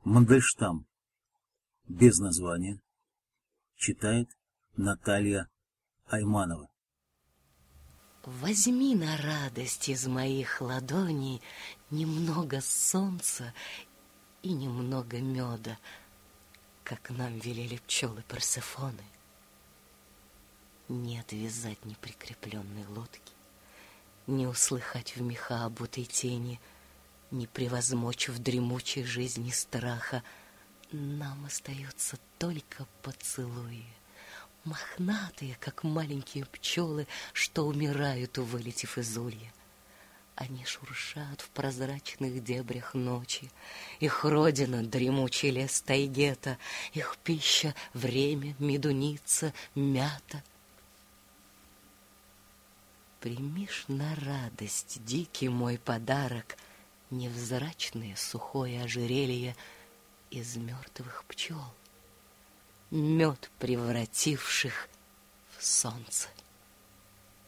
Мандельштам. Без названия. Читает Наталья Айманова. Возьми на радость из моих ладоней немного солнца и немного меда, как нам велели пчелы Персефоны. Не отвязать неприкрепленной лодки, не услыхать в меха обутой тени, не превозмочь в дремучей жизни страха. Нам остается только поцелуи, мохнатые, как маленькие пчелы, что умирают, вылетев из улья. Они шуршат в прозрачных дебрях ночи. Их родина — дремучий лес тайгета, их пища — время, медуница, мята. Примишь на радость, дикий мой подарок, невзрачное сухое ожерелье из мертвых пчел, мед превративших в солнце.